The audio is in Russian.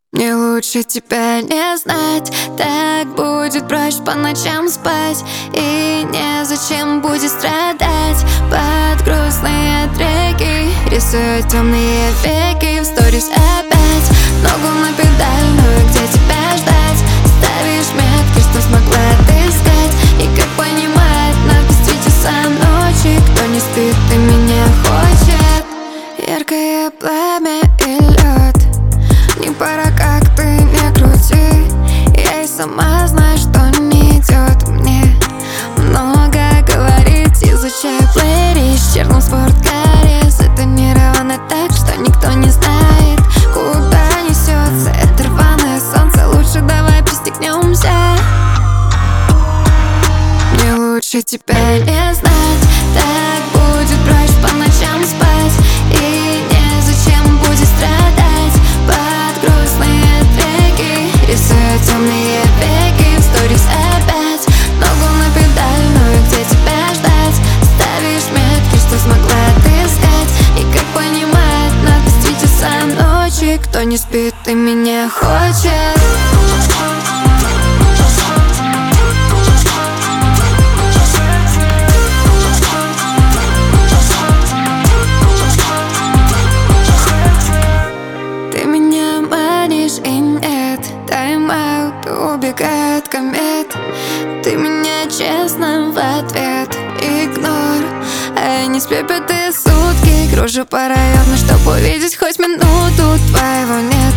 Мне лучше тебя не знать, так будет проще по ночам спать. И незачем будет страдать под грустные треки. Рисую темные веки в сторис опять. Ногу на педальную, где тебя ждать. Ставишь метки, что смогла отыскать. И как понимает надпись 3 часа ночи. Кто не спит и меня хочет. Яркое пламя и лед. Не пора, как ты не крути. Я и сама знаю, что не идет мне много говорить. Изучаю плейлист в черном спорткаре. Затонировано так, что никто не знает, куда несется это рваное солнце. Лучше давай пристегнемся. Мне лучше тебя не знать, так будет проще по ночам спать. И незачем будет страдать под грустные треки. Рисую темные веки в сторис опять. Ногу на педальную, где тебя ждать. Ставишь метки, что смогла отыскать. И как понимает надпись 3 часа ночи. Кто не спит и меня хочет. И нет, тайм-аут, убегает комет. Ты меня честно в ответ игнор. А я не сплю 5 сутки, кружу по району, чтоб увидеть хоть минуту твоего нет.